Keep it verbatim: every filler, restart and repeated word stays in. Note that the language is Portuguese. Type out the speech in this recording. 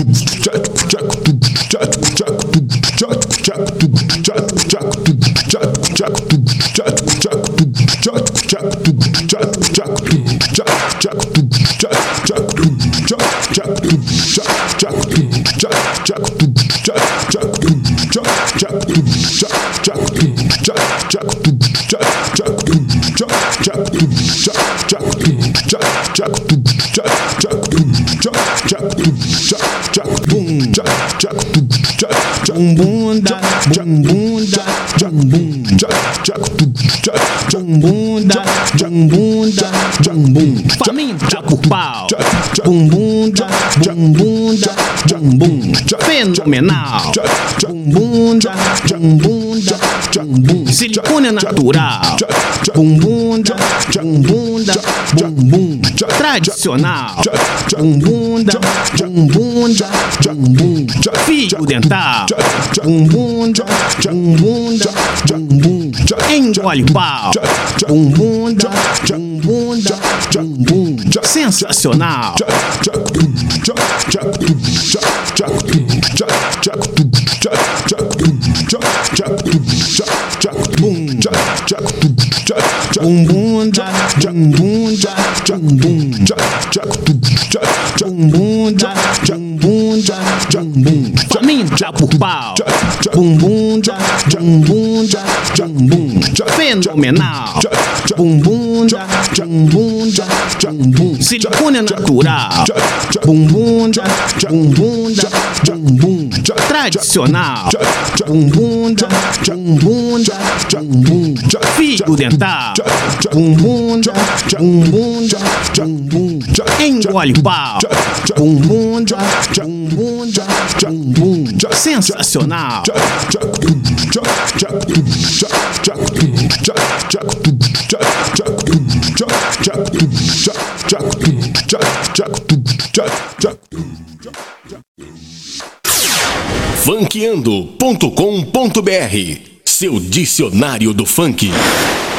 Bumbunda, bumbunda, bumbunda, bumbunda, bumbunda, bumbum. Faminta por pau. Bumbunda, bumbunda, bumbum. Fenomenal. Bumbunda, bumbunda, bumbum. Silicone natural. Bumbunda, bumbunda, bumbum. Tradicional. Bumbunda, bumbunda, bumbum. Fio dental. Bumbunda, bumbunda, bumbum. Engole pau. Bumbunda, bumbunda, bumbum. Sensacional. Bumbunda, bumbunda, bumbunda, bumbunda, bumbunda, bumbum. Faminta por pau. Bumbunda, bumbunda, bumbum. Fenomenal. Bumbunda, bumbunda, bumbum. Silicone natural. Bumbunda, bumbunda, bumbum. Tradicional. Bumbunda, bumbunda, bumbum. Fio dental. Bumbunda, bumbunda, bumbum. Engole pau. Bumbunda, bumbunda, bumbum. Sensacional. funkeando ponto com ponto br, seu dicionário do funk.